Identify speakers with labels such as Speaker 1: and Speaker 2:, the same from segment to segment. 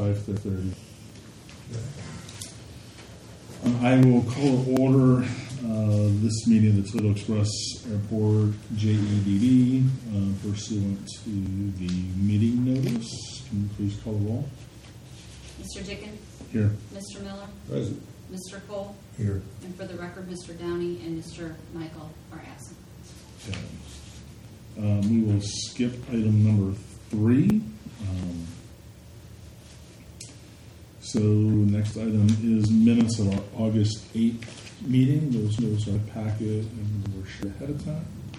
Speaker 1: 5:30. I will call to order this meeting of the Toledo Express Airport JEDD pursuant to the meeting notice. Can you please call the roll?
Speaker 2: Mr. Dickens?
Speaker 1: Here.
Speaker 2: Mr. Miller?
Speaker 3: Present.
Speaker 2: Mr. Cole?
Speaker 3: Here.
Speaker 2: And for the record, Mr. Downey and Mr. Michael are absent.
Speaker 1: Okay. We will skip item number 3. So next item is minutes of our August 8th meeting. Those are a packet and were shared ahead of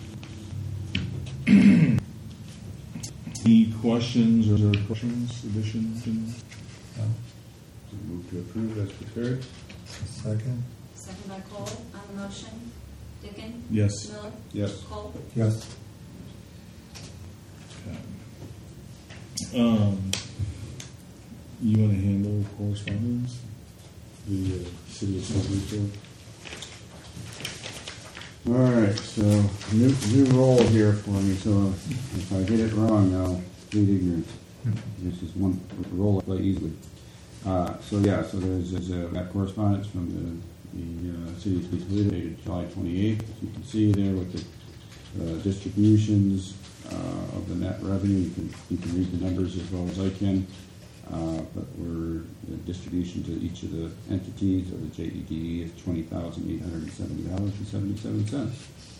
Speaker 1: time. Any questions or additions?
Speaker 3: No. Move to approve as prepared. Second.
Speaker 2: Second by Cole on the motion. Dickens?
Speaker 1: Yes.
Speaker 2: Miller?
Speaker 3: Yes.
Speaker 2: Cole?
Speaker 3: Yes.
Speaker 1: Okay. You want to handle correspondence? The city of Toledo.
Speaker 4: All right, so new role here for me. So if I get it wrong, I'll plead ignorance. This is one role I play easily. So there's that correspondence from the city of Toledo dated July 28th. As you can see there with the distributions of the net revenue. You can read the numbers as well as I can. But the distribution to each of the entities of the JEDD is $20,870.77.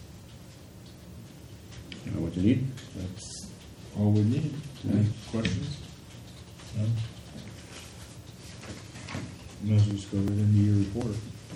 Speaker 4: You know what you need?
Speaker 1: That's all we need. Any questions? No? Might as well just go right into your report.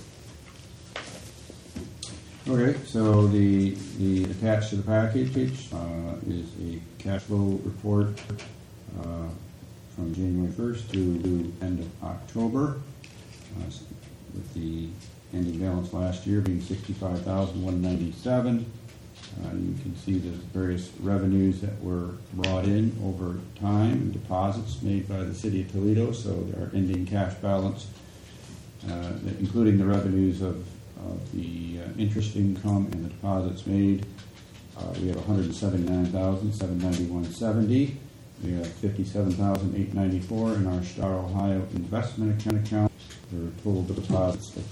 Speaker 4: Okay, so the attached to the package is a cash flow report from January 1st to end of October, with the ending balance last year being $65,197. You can see the various revenues that were brought in over time and deposits made by the city of Toledo. So our ending cash balance, including the revenues of the interest income and the deposits made, we have $179,791.70. We have $57,894 in our Star Ohio investment account for total deposits of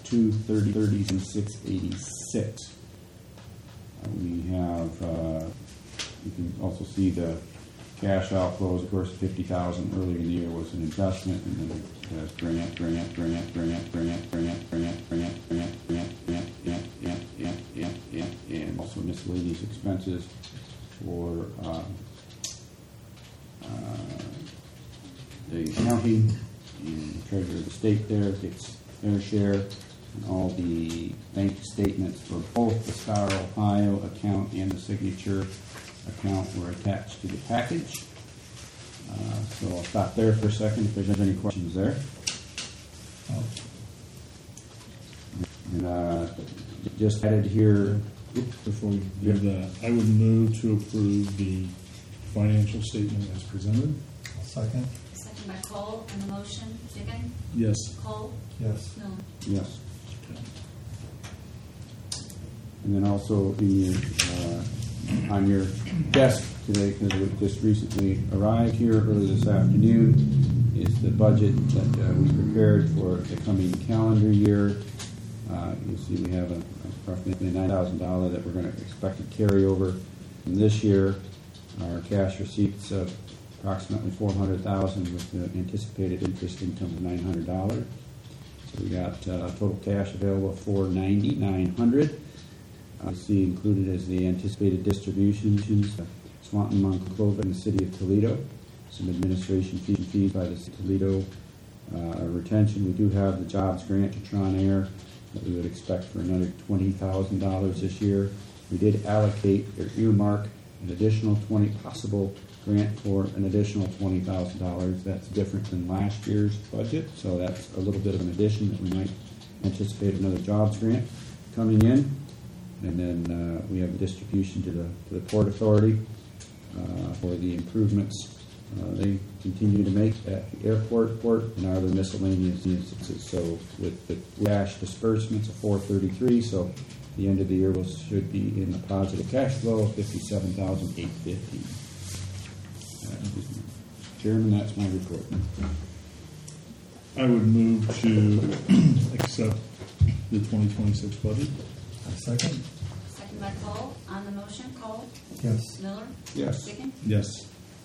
Speaker 4: $230,686. We have, you can also see the cash outflows. Of course, $50,000 earlier in the year was an investment, and then there's grant, and also miscellaneous expenses for the county and the treasurer of the state there gets their share, and all the bank statements for both the Star Ohio account and the signature account were attached to the package. So I'll stop there for a second if there's any questions there. And just added here.
Speaker 1: Before we do that, I would move to approve the financial statement as presented.
Speaker 3: Second.
Speaker 2: Second by Cole on the motion. Dickens?
Speaker 1: Yes.
Speaker 2: Cole?
Speaker 3: Yes.
Speaker 2: Miller?
Speaker 4: Yes. And then also in your, on your desk today, because it just recently arrived here early this afternoon, is the budget that we prepared for the coming calendar year. You'll see we have approximately $9,000 that we're going to expect to carry over from this year. Our cash receipts of approximately $400,000 with the anticipated interest income of $900. So we got total cash available of $490,900. You see included as the anticipated distributions, Swanton, Monclova, and the city of Toledo. Some administration fees by the city of Toledo. Retention, we do have the jobs grant to Tron Air that we would expect for another $20,000 this year. We did allocate or earmark an additional possible grant for an additional $20,000. That's different than last year's budget, so that's a little bit of an addition that we might anticipate another jobs grant coming in. And then we have a distribution to the Port Authority for the improvements they continue to make at the airport, port, and other miscellaneous instances. So with the cash disbursements of $433, so the end of the year should be in a positive cash flow of $57,850. Chairman, that's my report.
Speaker 1: I would move to accept the 2026 budget.
Speaker 5: Second?
Speaker 2: Second by Cole. On the motion, Cole?
Speaker 5: Yes.
Speaker 2: Miller?
Speaker 4: Yes.
Speaker 2: Chicken?
Speaker 1: Yes.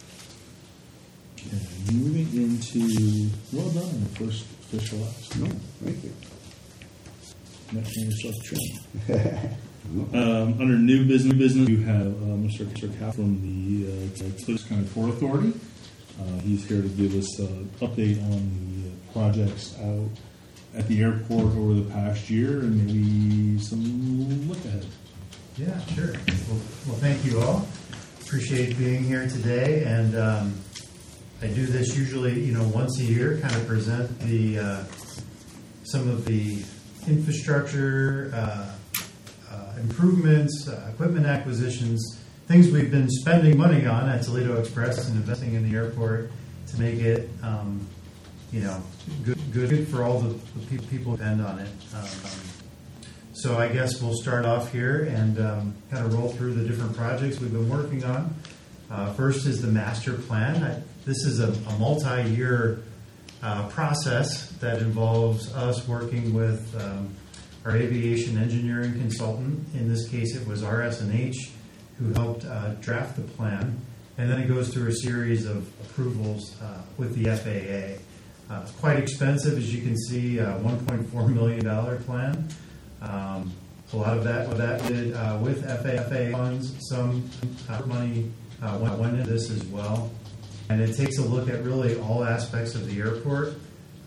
Speaker 1: Okay, moving into, well done on the first official act.
Speaker 4: No, thank you.
Speaker 1: Making yourself trim. Under new business, you have Mr. Cap from the Cleveland County Port Authority. He's here to give us an update on the projects out at the airport over the past year and maybe some look ahead.
Speaker 5: Yeah, sure. Well, thank you all. Appreciate being here today. And I do this usually, once a year, kind of present the some of the infrastructure improvements, equipment acquisitions, things we've been spending money on at Toledo Express and investing in the airport to make it, good for all the people who depend on it. So I guess we'll start off here and kind of roll through the different projects we've been working on. First is the master plan. This is a multi-year process that involves us working with our aviation engineering consultant. In this case, it was RS&H who helped draft the plan. And then it goes through a series of approvals with the FAA. It's quite expensive, as you can see, $1.4 million plan. A lot of that did with FAA funds. Some money went into this as well. And it takes a look at really all aspects of the airport.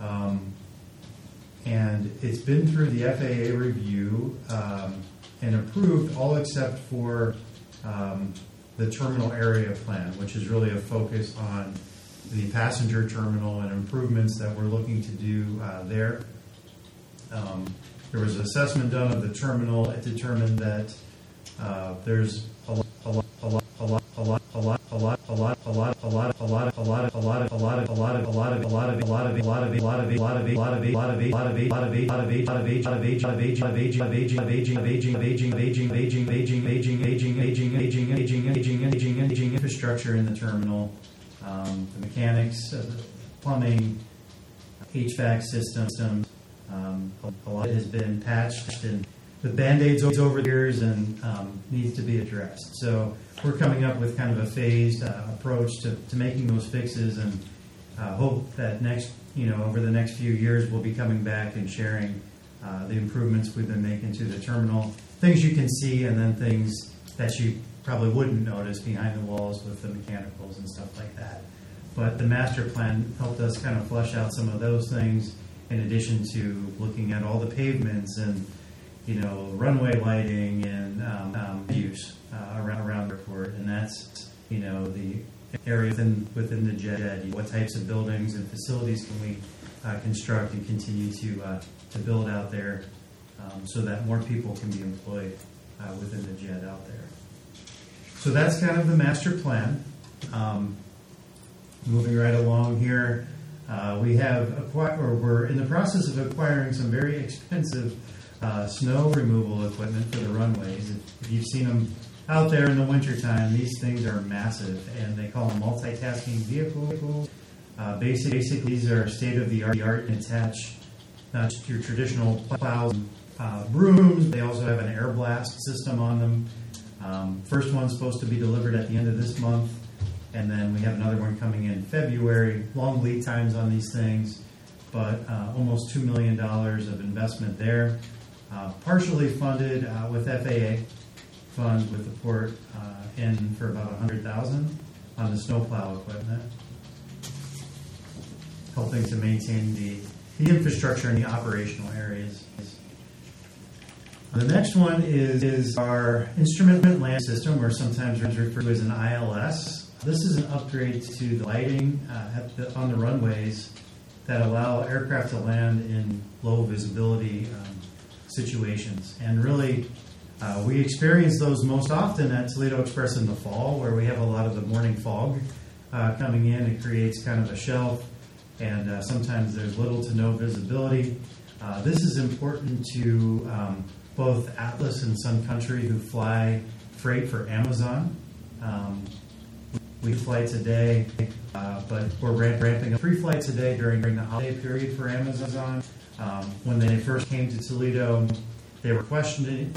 Speaker 5: And it's been through the FAA review and approved, all except for the terminal area plan, which is really a focus on the passenger terminal and improvements that we're looking to do there. There was an assessment done of the terminal. It determined that there's a aging infrastructure in the terminal. The mechanics, plumbing, HVAC system. A lot has been patched and with Band-Aids over the years and needs to be addressed. So we're coming up with kind of a phased approach to making those fixes and hope that over the next few years we'll be coming back and sharing the improvements we've been making to the terminal. Things you can see and then things that you probably wouldn't notice behind the walls with the mechanicals and stuff like that. But the master plan helped us kind of flesh out some of those things in addition to looking at all the pavements and runway lighting and use around the airport, and that's the area within the jet. What types of buildings and facilities can we construct and continue to build out there so that more people can be employed within the jet out there. So that's kind of the master plan. Moving right along here, we're in the process of acquiring some very expensive snow removal equipment for the runways. If you've seen them out there in the wintertime, these things are massive, and they call them multitasking vehicles. Basically, these are state-of-the-art and attach not just your traditional plows and brooms. They also have an air blast system on them. First one's supposed to be delivered at the end of this month, and then we have another one coming in February. Long lead times on these things, but almost $2 million of investment there. Partially funded with FAA funds with the port in for about $100,000 on the snowplow equipment, helping to maintain the infrastructure in the operational areas. The next one is our instrument land system, or sometimes referred to as an ILS. This is an upgrade to the lighting on the runways that allow aircraft to land in low visibility situations. And really, we experience those most often at Toledo Express in the fall, where we have a lot of the morning fog coming in. It creates kind of a shelf, and sometimes there's little to no visibility. This is important to both Atlas and Sun Country, who fly freight for Amazon. We do flights a day, but we're ramping up 3 flights a day during the holiday period for Amazon. When they first came to Toledo, they were questioning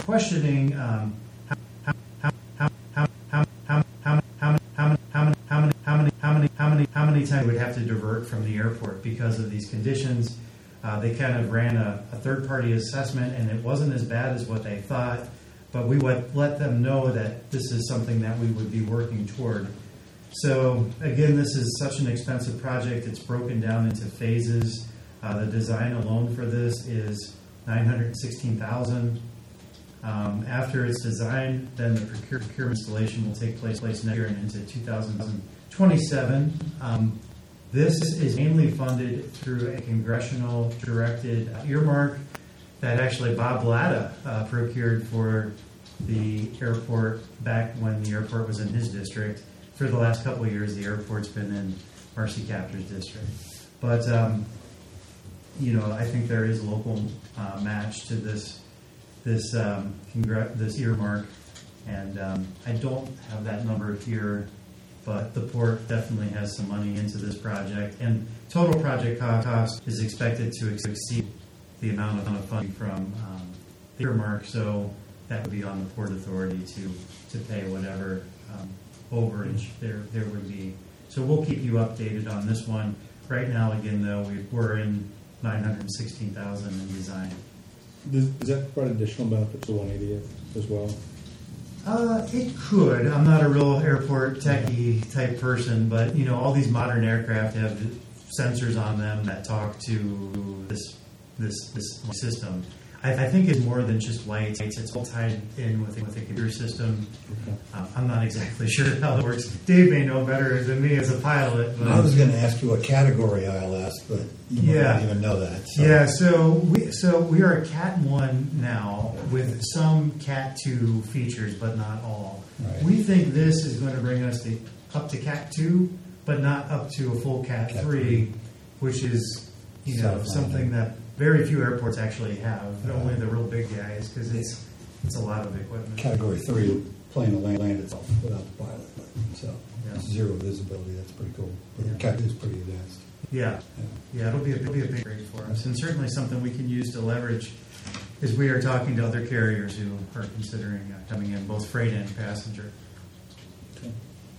Speaker 5: how many times we'd have to divert from the airport because of these conditions. They kind of ran a third-party assessment, and it wasn't as bad as what they thought, but we would let them know that this is something that we would be working toward. So, again, this is such an expensive project. It's broken down into phases. The design alone for this is $916,000. After it's designed, then the procurement installation will take place next year and into 2027. This is mainly funded through a congressional directed earmark that actually Bob Latta procured for the airport back when the airport was in his district. For the last couple of years, the airport's been in Marcy Kaptur's district. But, I think there is a local match to this earmark, and I don't have that number here, but the port definitely has some money into this project, and total project cost is expected to exceed the amount of funding from the earmark, so that would be on the Port Authority to pay whatever overage there would be. So we'll keep you updated on this one. Right now, again, though, we're in $916,000 in design.
Speaker 6: Does that provide additional benefits to 180th as well?
Speaker 5: It could. I'm not a real airport techie type person, but all these modern aircraft have sensors on them that talk to this system. I think it's more than just lights. It's all tied in with a computer system.
Speaker 6: Okay.
Speaker 5: I'm not exactly sure how it works. Dave may know better than me as a pilot. But
Speaker 7: I was going to ask you what category ILS, but you don't even know that. So.
Speaker 5: Yeah, so we are a Cat 1 now with some Cat 2 features, but not all.
Speaker 7: Right.
Speaker 5: We think this is going to bring us up to Cat 2, but not up to a full Cat 3, which is something that very few airports actually have. Only the real big guys, because it's a lot of equipment.
Speaker 7: Category 3, plane will land itself without the pilot. So zero visibility, that's pretty cool. But Cat 2 is pretty advanced.
Speaker 5: Yeah, it'll be a big break for us, and certainly something we can use to leverage as we are talking to other carriers who are considering coming in, both freight and passenger.
Speaker 1: Okay.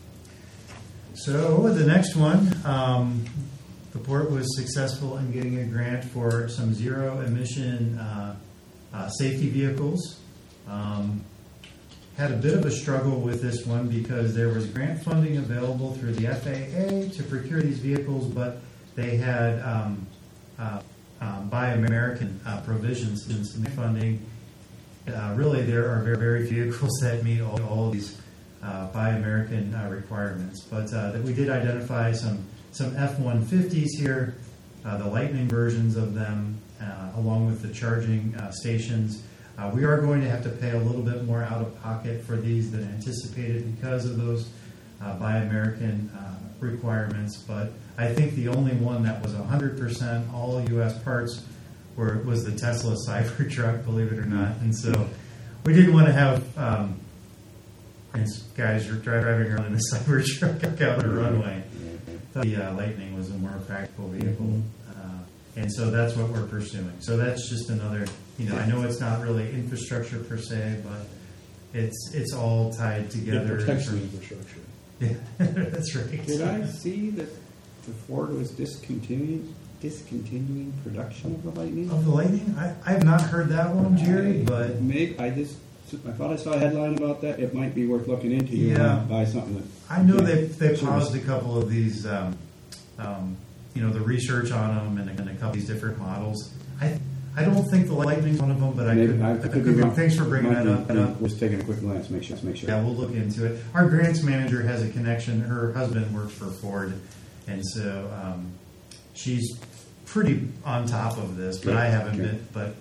Speaker 5: So the next one, the port was successful in getting a grant for some zero-emission safety vehicles. Had a bit of a struggle with this one because there was grant funding available through the FAA to procure these vehicles, but they had Buy American provisions in some funding. Really, there are very few vehicles that meet all of these Buy American requirements, but that we did identify some F-150s here, the Lightning versions of them, along with the charging stations. We are going to have to pay a little bit more out of pocket for these than anticipated because of those Buy American requirements, but I think the only one that was 100% all U.S. parts was the Tesla Cybertruck, believe it or not. And so we didn't want to have guys driving around in a Cybertruck out the runway. The Lightning was a more practical vehicle, and so that's what we're pursuing. So that's just another, I know it's not really infrastructure per se, but it's all tied together.
Speaker 6: It protects the infrastructure.
Speaker 5: Yeah, that's right.
Speaker 4: Did I see that the Ford was discontinuing production of the Lightning?
Speaker 5: Of the Lightning? I have not heard that one, Jerry, but...
Speaker 4: I thought I saw a headline about that. It might be worth looking into. You
Speaker 5: Yeah.
Speaker 4: buy something that...
Speaker 5: I know they paused a couple of these, the research on them and a couple of these different models. I don't think the Lightning's one of them, but I could be wrong. Thanks for bringing that up.
Speaker 4: Just taking a quick glance, make sure.
Speaker 5: Yeah, we'll look into it. Our grants manager has a connection. Her husband works for Ford, and so she's pretty on top of this, but I haven't been. But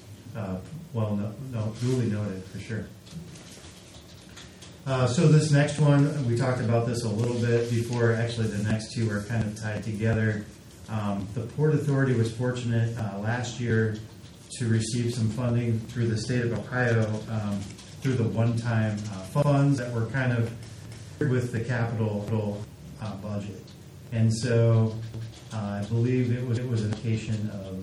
Speaker 5: duly noted for sure. So this next one, we talked about this a little bit before. Actually, the next two are kind of tied together. The Port Authority was fortunate last year to receive some funding through the state of Ohio through the one-time funds that were kind of with the capital budget. And so I believe it was an allocation of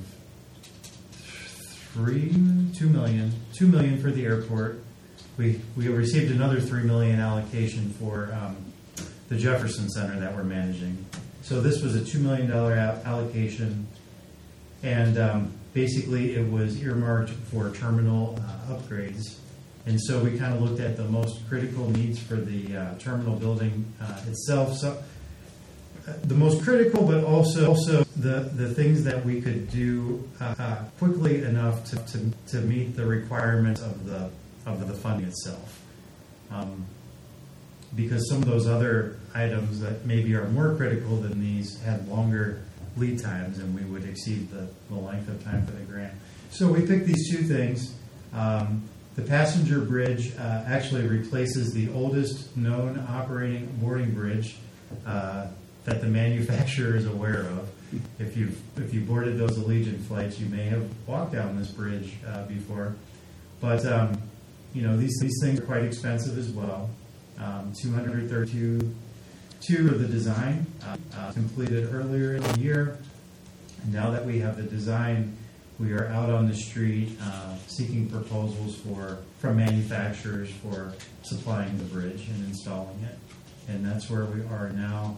Speaker 5: $2 million for the airport. We received another $3 million allocation for the Jefferson Center that we're managing. So this was a $2 million allocation, and basically it was earmarked for terminal upgrades. And so we kind of looked at the most critical needs for the terminal building itself. So the most critical, but also the things that we could do quickly enough to meet the requirements of the funding itself. Because some of those other items that maybe are more critical than these had longer lead times, and we would exceed the length of time for the grant. So we picked these two things. The passenger bridge actually replaces the oldest known operating boarding bridge that the manufacturer is aware of. If you boarded those Allegiant flights, you may have walked down this bridge before. But these things are quite expensive as well. $232 for the design, completed earlier in the year. And now that we have the design, we are out on the street seeking proposals from manufacturers for supplying the bridge and installing it. And that's where we are now.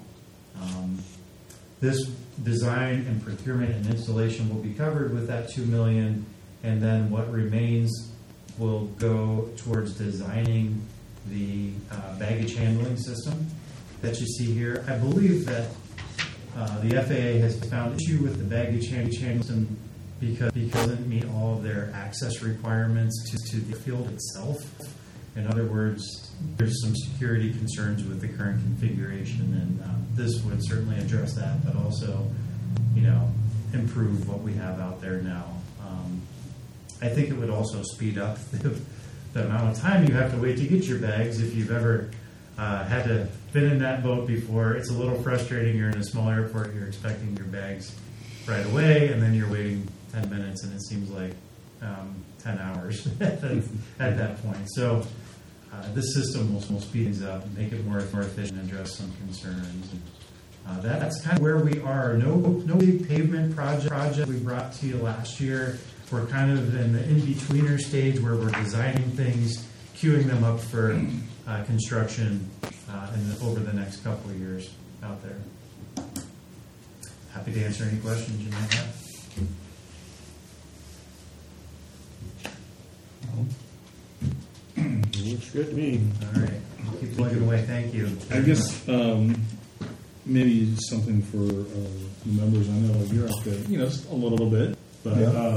Speaker 5: This design and procurement and installation will be covered with that $2 million, and then what remains will go towards designing the baggage handling system that you see here. I believe that the FAA has found issue with the baggage handling system because it doesn't meet all of their access requirements to the field itself. In other words, there's some security concerns with the current configuration, and this would certainly address that, but also, improve what we have out there now. I think it would also speed up the amount of time you have to wait to get your bags. If you've ever had to been in that boat before, it's a little frustrating. You're in a small airport, you're expecting your bags right away, and then you're waiting 10 minutes, and it seems like 10 hours at that point. So this system will speed things up, make it more efficient, and address some concerns. And, that's kind of where we are. No big pavement project we brought to you last year. We're kind of in the in-betweener stage where we're designing things, queuing them up for construction over the next couple of years out there. Happy to answer any questions you might have.
Speaker 3: Looks good to me.
Speaker 5: All right. Keep plugging away. Thank you.
Speaker 1: I guess maybe something for the members. I know you're up there, a little bit, but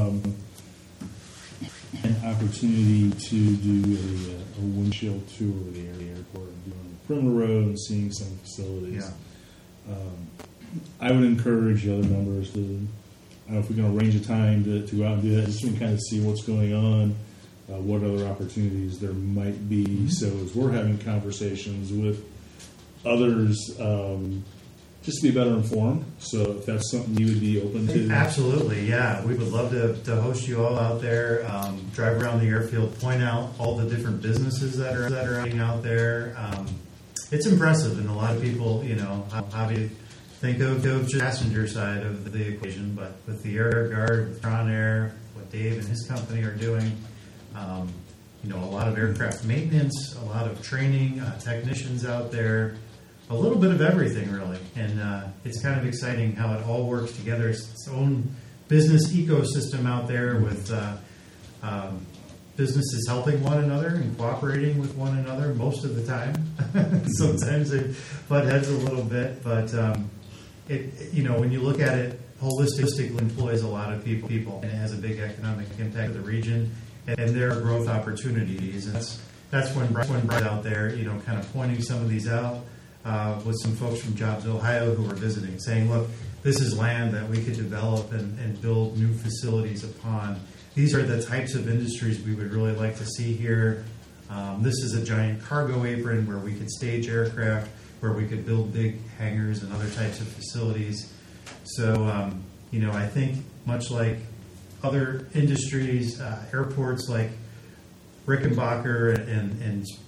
Speaker 1: an opportunity to do a windshield tour of the airport, doing the perimeter road and seeing some facilities.
Speaker 5: Yeah.
Speaker 1: I would encourage the other members to, I don't know if we can arrange a time to go out and do that, just to kind of see what's going on, what other opportunities there might be. Mm-hmm. So as we're having conversations with others, just to be better informed. So if that's something you would be open to.
Speaker 5: Absolutely, yeah. We would love to host you all out there, drive around the airfield, point out all the different businesses that are out there. It's impressive, and a lot of people, obviously think of just the passenger side of the equation, but with the Air Guard, with Tron Air, what Dave and his company are doing, a lot of aircraft maintenance, a lot of training, technicians out there, a little bit of everything, really. And it's kind of exciting how it all works together. It's its own business ecosystem out there with businesses helping one another and cooperating with one another most of the time. Sometimes they butt heads a little bit, but when you look at it holistically, it employs a lot of people, and it has a big economic impact to the region, and there are growth opportunities. And that's when Brian's out there, kind of pointing some of these out. With some folks from Jobs Ohio who were visiting, saying, look, this is land that we could develop and build new facilities upon. These are the types of industries we would really like to see here. This is a giant cargo apron where we could stage aircraft, where we could build big hangars and other types of facilities. So, I think much like other industries, airports like Rickenbacker and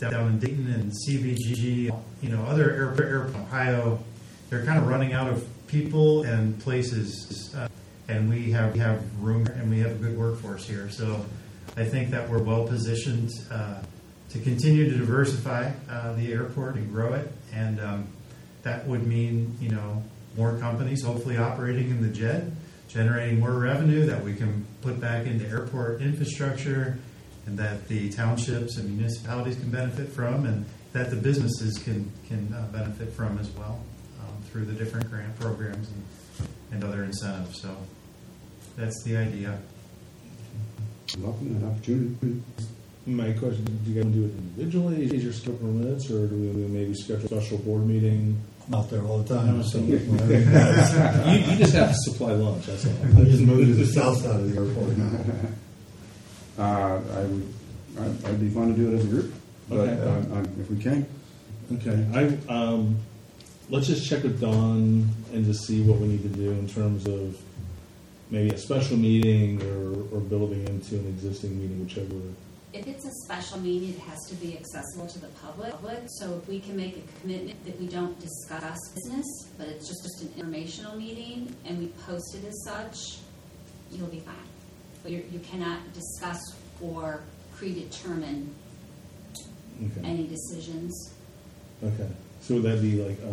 Speaker 5: down in Dayton and CVG, other airport Ohio, they're kind of running out of people and places, and we have room and we have a good workforce here. So I think that we're well positioned to continue to diversify the airport and grow it, and that would mean more companies hopefully operating in the jet, generating more revenue that we can put back into airport infrastructure, and that the townships and municipalities can benefit from, and that the businesses can benefit from as well through the different grant programs and other incentives. So that's the idea.
Speaker 4: Welcome that opportunity.
Speaker 6: My question, do you guys do it individually, as your scope permits, or do we maybe schedule a special board meeting?
Speaker 7: I'm out there all the time, so.
Speaker 6: You just have to supply lunch, that's all.
Speaker 7: I just moved to the south side of the airport now.
Speaker 4: I'd be fun to do it as a group, but
Speaker 1: Okay.
Speaker 4: if we can.
Speaker 1: Okay, let's just check with Dawn and just see what we need to do in terms of maybe a special meeting or building into an existing meeting, whichever.
Speaker 2: If it's a special meeting, it has to be accessible to the public. So if we can make a commitment that we don't discuss business, but it's just an informational meeting, and we post it as such, you'll be fine. But you cannot discuss or predetermine
Speaker 1: Okay.
Speaker 2: any decisions.
Speaker 1: Okay. So would that be like,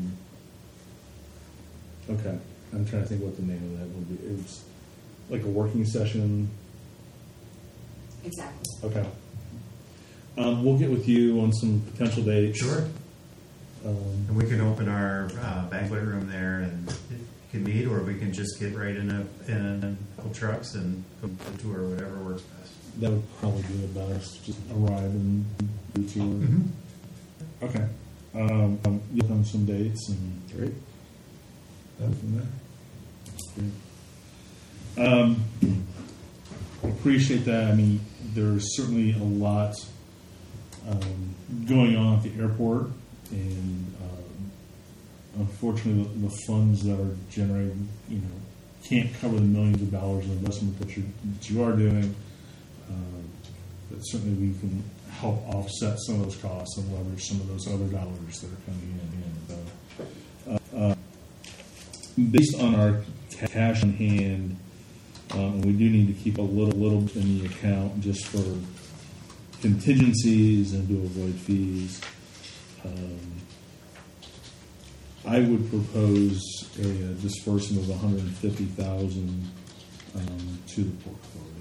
Speaker 1: okay. I'm trying to think what the name of that would be. It's like a working session.
Speaker 2: Exactly.
Speaker 1: Okay. We'll get with you on some potential dates.
Speaker 5: Sure. And we can open our banquet room there and you can meet, or we can just get right in a couple trucks and go to tour, whatever works best.
Speaker 1: That would probably be the best. Just arrive and do tour.
Speaker 5: Mm-hmm.
Speaker 1: Okay. You'll on some dates and
Speaker 4: Great.
Speaker 1: go from there. Appreciate that. I mean, there's certainly a lot going on at the airport, and unfortunately, the funds that are generated, can't cover the millions of dollars of investment that you are doing. But certainly, we can help offset some of those costs and leverage some of those other dollars that are coming in. Based on our cash in hand. We do need to keep a little bit in the account just for contingencies and to avoid fees. I would propose a disbursement of $150,000 to the Port Authority.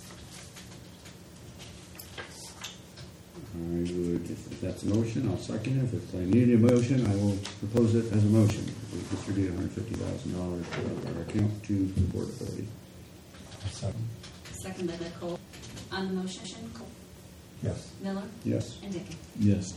Speaker 4: I would, if that's a motion, I'll second it. If I need a motion, I will propose it as a motion. We distribute $150,000 to our account to the Port Authority.
Speaker 2: Second by Nicole. On the motion, Cole,
Speaker 7: Yes.
Speaker 2: Miller,
Speaker 4: Yes.
Speaker 2: and Dickey.
Speaker 1: Yes.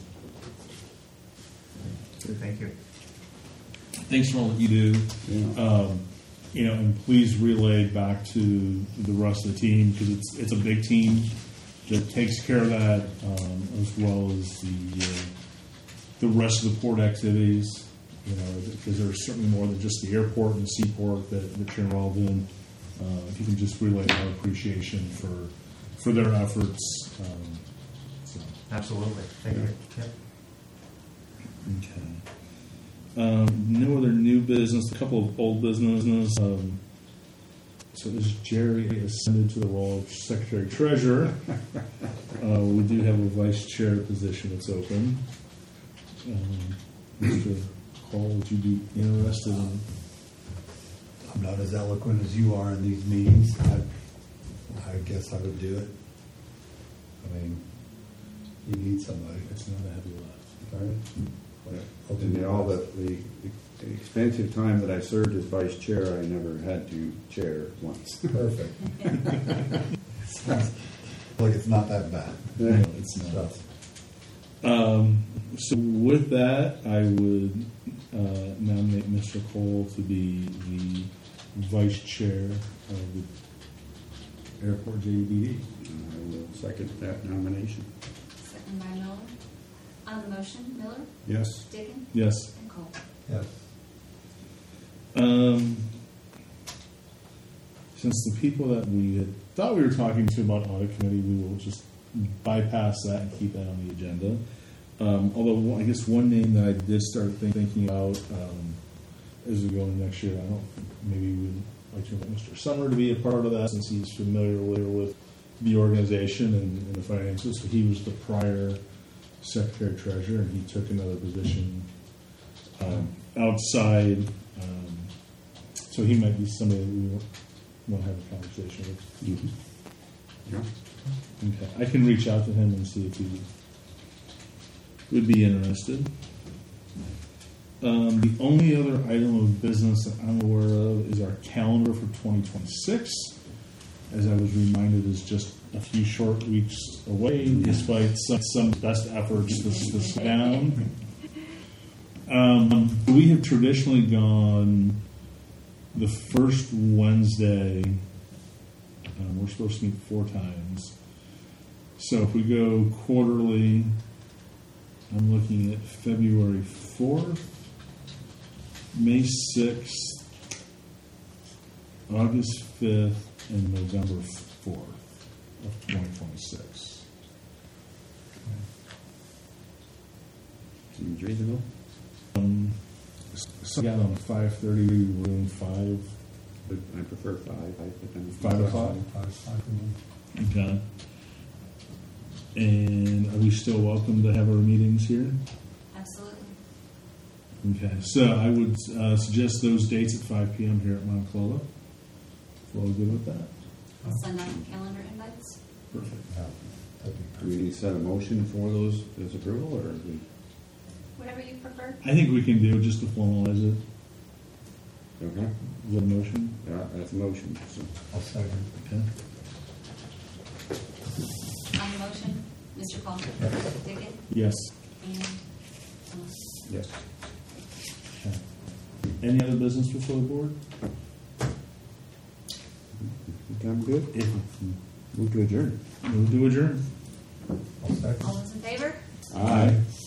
Speaker 5: Thank you.
Speaker 1: Thanks for all that you do.
Speaker 4: Yeah.
Speaker 1: And please relay back to the rest of the team, because it's a big team that takes care of that, as well as the rest of the port activities. Because there's certainly more than just the airport and the seaport that you're involved in. If you can just relay our appreciation for their efforts.
Speaker 5: Absolutely. Thank you. Yep.
Speaker 1: Okay. No other new business. A couple of old businesses. So as Jerry ascended to the role of Secretary Treasurer, we do have a Vice Chair position that's open. Mr. Cole, would you be interested in?
Speaker 7: I'm not as eloquent as you are in these meetings. I guess I would do it. I mean, you need somebody.
Speaker 1: It's not a heavy lift.
Speaker 7: All right. I'll do
Speaker 4: And
Speaker 7: my
Speaker 4: all
Speaker 7: best.
Speaker 4: the expensive time that I served as vice chair, I never had to chair once.
Speaker 7: Perfect. Sounds like it's not that bad.
Speaker 1: No, it's not. So with that, I would nominate Mr. Cole to be the Vice Chair of the Airport JEDD.
Speaker 4: I will second that nomination.
Speaker 2: Second by Miller. On the motion, Miller,
Speaker 4: Yes.
Speaker 2: Dickey,
Speaker 1: Yes.
Speaker 2: and Cole.
Speaker 7: Yes.
Speaker 1: Since the people that we had thought we were talking to about audit committee, we will just bypass that and keep that on the agenda. Although I guess one name that I did start thinking about as we go into next year, I don't maybe we'd like to invite Mr. Summer to be a part of that since he's familiar with the organization and the finances. So he was the prior secretary treasurer, and he took another position outside. So he might be somebody that we want to have a conversation with.
Speaker 4: Mm-hmm. Yeah.
Speaker 1: Okay, I can reach out to him and see if he would be interested. The only other item of business that I'm aware of is our calendar for 2026. As I was reminded, is just a few short weeks away, despite some best efforts to slow down. We have traditionally gone the first Wednesday. We're supposed to meet 4 times. So if we go quarterly, I'm looking at February 4th, May 6th, August 5th, and November 4th of 2026.
Speaker 4: Seems reasonable.
Speaker 1: So I got on 5:30, room 5.
Speaker 4: But I prefer 5.
Speaker 1: 5 o'clock?
Speaker 7: 5 for me.
Speaker 1: Okay. And are we still welcome to have our meetings here?
Speaker 2: Absolutely.
Speaker 1: Okay, so I would suggest those dates at 5 p.m. here at Mount Clola. We're all good with that?
Speaker 2: I'll send out calendar invites.
Speaker 1: Perfect.
Speaker 7: Yeah, that'd be
Speaker 4: Do
Speaker 7: perfect.
Speaker 4: we need to set a motion for those as approval, or is we,
Speaker 2: Whatever you prefer.
Speaker 1: I think we can do it just to formalize it.
Speaker 4: okay?
Speaker 1: Is that a motion?
Speaker 4: Yeah, that's a motion. So,
Speaker 7: I'll second.
Speaker 1: Okay.
Speaker 2: On the motion, Mr. Paul, Diggett,
Speaker 1: Yes.
Speaker 2: and
Speaker 4: yes.
Speaker 1: Okay. Any other business before the board?
Speaker 4: Think I'm good?
Speaker 1: If
Speaker 4: Move to adjourn.
Speaker 1: move to adjourn.
Speaker 7: I'll second.
Speaker 2: all those in favor?
Speaker 4: Aye.